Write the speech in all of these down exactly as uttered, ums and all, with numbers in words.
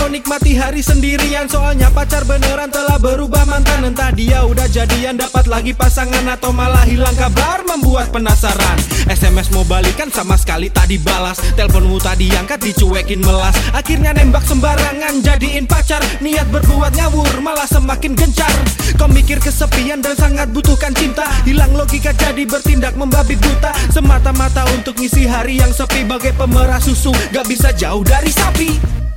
nikmati hari sendirian, soalnya pacar beneran telah berubah mantan. Entah dia udah jadian, dapat lagi pasangan, atau malah hilang kabar, membuat penasaran. S M S mau balikan sama sekali tak dibalas, teleponmu tak diangkat, dicuekin melas. Akhirnya nembak sembarangan, jadiin pacar, niat berbuat ngawur malah semakin gencar. Kau mikir kesepian dan sangat butuhkan cinta, hilang logika jadi bertindak membabi buta, semata-mata untuk ngisi hari yang sepi. Bagai pemerah susu, gak bisa jauh dari sapi.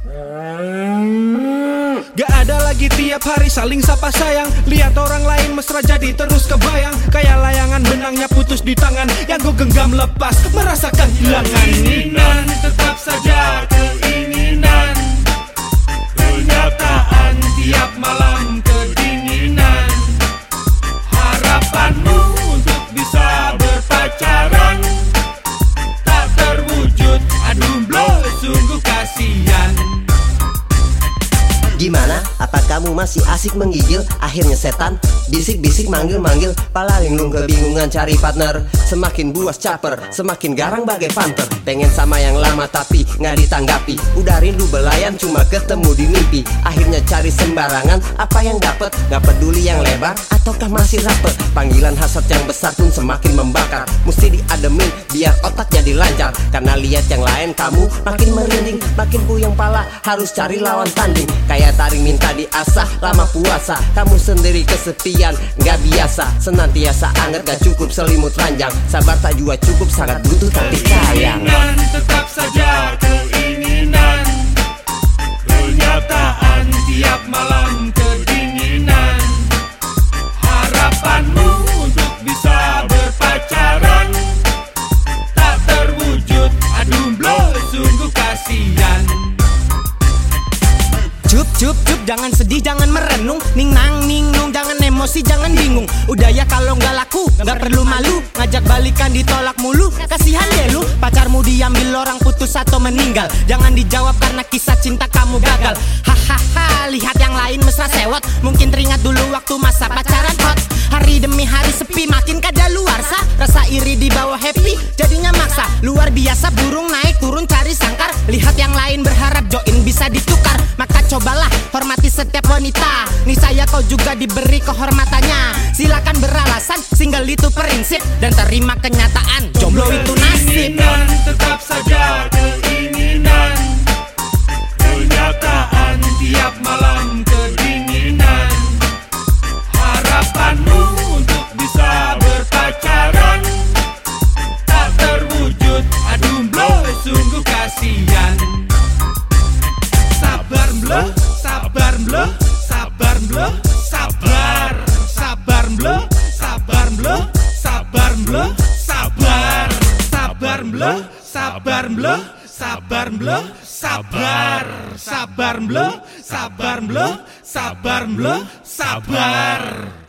Gak ada lagi tiap hari saling sapa sayang, lihat orang lain mesra jadi terus kebayang. Kayak layangan benangnya putus di tangan, yang gue genggam lepas, merasakan kehilangan. Keinginan tetap saja keinginan, kenyataan tiap malam kedinginan. Harapanmu untuk bisa berpacaran tak terwujud, aduh blow, sungguh kasihan. Gimana? Apa kamu masih asik menggigil? Akhirnya setan bisik-bisik manggil-manggil, pala linglung kebingungan cari partner. Semakin buas caper, semakin garang bagai panter. Pengen sama yang lama tapi nggak ditanggapi. Udah rindu belayan cuma ketemu di mimpi. Akhirnya cari sembarangan, apa yang dapet? Nggak peduli yang lebar ataukah masih rapet. Panggilan hasrat yang besar pun semakin membakar. Mesti diademin biar otak jadi lancar. Karena lihat yang lain kamu makin merinding, makin puyeng pala, harus cari lawan tanding. Kayak taring minta diasah, lama puasa kamu sendiri kesepian, gak biasa. Senantiasa anget gak cukup selimut ranjang, sabar tak jua cukup, sangat butuh tapi sayang. Keinginan tetap saja keinginan, kenyataan tiap malam kedinginan. Harapanmu untuk bisa berpacaran tak terwujud, aduh blow, sungguh kasihan. Cup, cup, cup, jangan sedih, jangan merenung. Ning nang, ning nung, jangan emosi, jangan bingung. Udah ya kalau nggak laku, nggak perlu malu. Ngajak balikan ditolak mulu, kasihan deh lu. Pacarmu diambil orang putus atau meninggal, jangan dijawab karena kisah cinta kamu gagal. Hahaha, lihat yang lain mesra sewot, mungkin teringat dulu waktu masa pacaran hot. Hari demi hari sepi, makin kadaluarsa, rasa iri di bawah happy, jadinya maksa. Luar biasa burung naik turun cari sangkar, lihat yang lain berharap join bisa ditukar. Maka cobalah hormati setiap wanita, niscaya kau juga diberi kehormatannya. Silakan beralasan, single itu prinsip, dan terima kenyataan, jomblo itu nasib. Keinginan tetap saja keinginan, kenyataan tiap malam kedinginan. Harapanmu untuk bisa berpacaran tak terwujud, aduh blow, sungguh kasihan. Sabar blow, sabar blow, sabar blow, sabar, sabar blow, sabar blow, sabar blow, sabar, sabar blow, sabar blow, sabar blow, sabar, sabar blow, sabar blow, sabar blow, sabar.